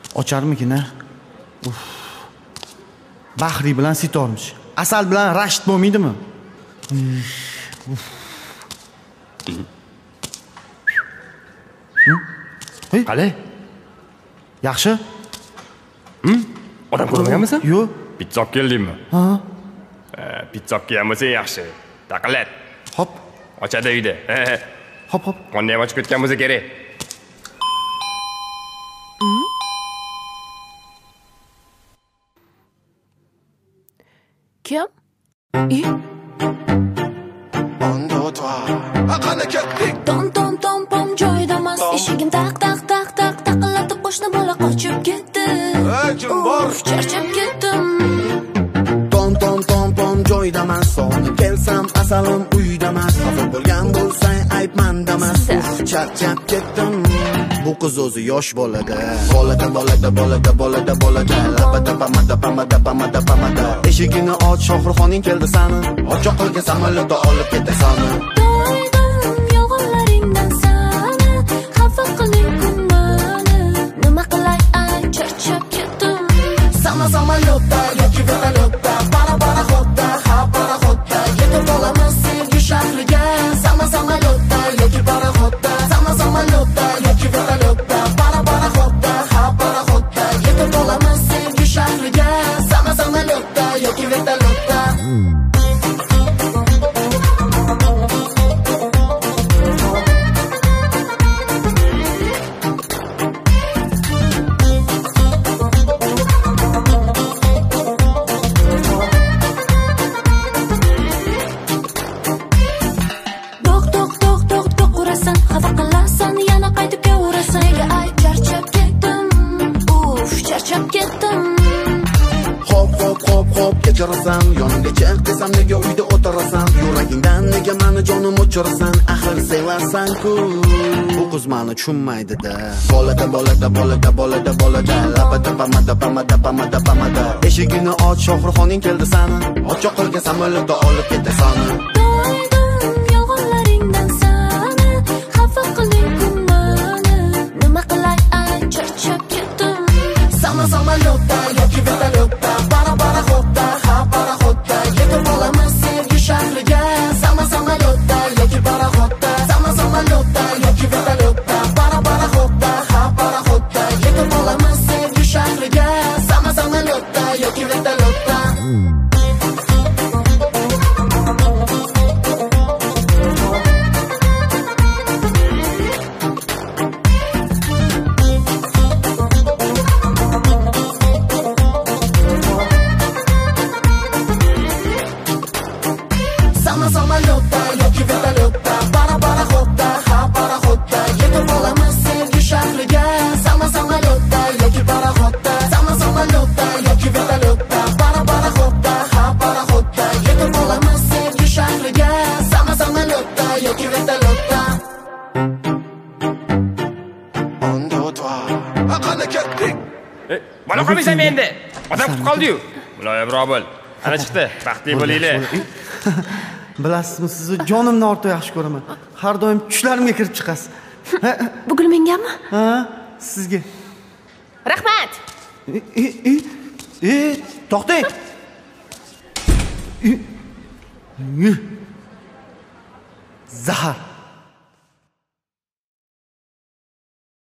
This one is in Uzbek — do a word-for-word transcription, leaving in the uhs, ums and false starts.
Ocharmikin a? Uf. Bahriy bilan sitormish. Asal bilan rashk bo'lmaydimi? Hey, qalay? Yaxshi? Hm? Odam ko'rmaganmisan? Yo'q. Pizza olib keldingmi? Ha. Pizza olib kelmasang yaxshi. Taqillat. Hop. Ochadi uyda. Hop, hop. Qonni ham ochib ketgan bo'lsa kerak. Kim? I? Tom tom tom pom joydamas. Eshigim taq taq taq taq taqillatib qo'shni bola qochib ketdi. Kim bor? Charchab ketdim. Tom tom tom pom joydamas. Sog'inib kelsam asalim uydamas. Xafa bo'lgan bo'lsang aytmandamas. Charchab ketdim. Bu qiz o'zi yosh bolada. Bolada bolada bolada bolada bolada. Labada pamada pamada pamada pamada. Eshigini och, Shohruxoning keldi sani. Ochoq qilgan samolyotda olib ketasan. To'ydim yog'inlaringdan sani. Xafa qiling mani. Nima qilay ay charchab ketdim. Sama samolyotda yoki vertolyotda. Bara bara xotda, ha bara xotda. Yetib olamiz sevgi shahriga. Sama samolyotda yoki bara xotda. Sama samolyotda yoki vertolyotda. Bara bara xotda, ha bara xotda. Yetib olamiz sevgi shahriga. Sama samolyotda yoki vertolyotda. Kechirasan, yonimga chiq desam nega uyda o'tirasan? Yuragingdan nega meni jonim o'chirasan? Axir sevasan-ku. Bu qiz meni tushunmaydi-da. Bolada bolada bolada bolada bolada. Labada pamada pamada pamada pamada. Eshigini och, Shohruxoning keldi sani. Ochoq qilgan samolyotda olib ketasan. To'ydim yog'inlaringdan sani. Xafa qiling mani. Nima qilay ay charchab ketdim. Sama samolyotda yoki vertolyotda. Bara bara xotda, ha bara xotda. Yetib olamiz sevgi shahriga. Sama samolyotda yoki bara xotda. Sama samolyotda yoki vertolyotda. Bara bara xotda, ha bara xotda. Yetib olamiz sevgi shahriga. Sama samolyotda yoki vertolyotda. Sama samolyotda yoki vertolyotda. Bara bara xotda, ha bara xotda. Yetib olamiz sevgi shahriga. Sama samolyotda yoki bara xotda. Sama samolyotda yoki vertolyotda. Bara bara xotda, ha bara xotda. Yetib olamiz sevgi shahriga. Sama samolyotda yoki vertolyotda. Ondo twa. Aqana ketdik. Ey, bola qolmaysan endi. Odam qutib qoldi-yu. Muloyimroq bo'l. Ana chiqdi. Baxtli bo'linglar. Bilasizmi, sizni jonimdan ortiq yaxshi ko'raman. Har doim tushlarimga kirib chiqasiz. Bugun mengami? Ha, sizga. Rahmat. E, e, e, to'xtang. Zahar.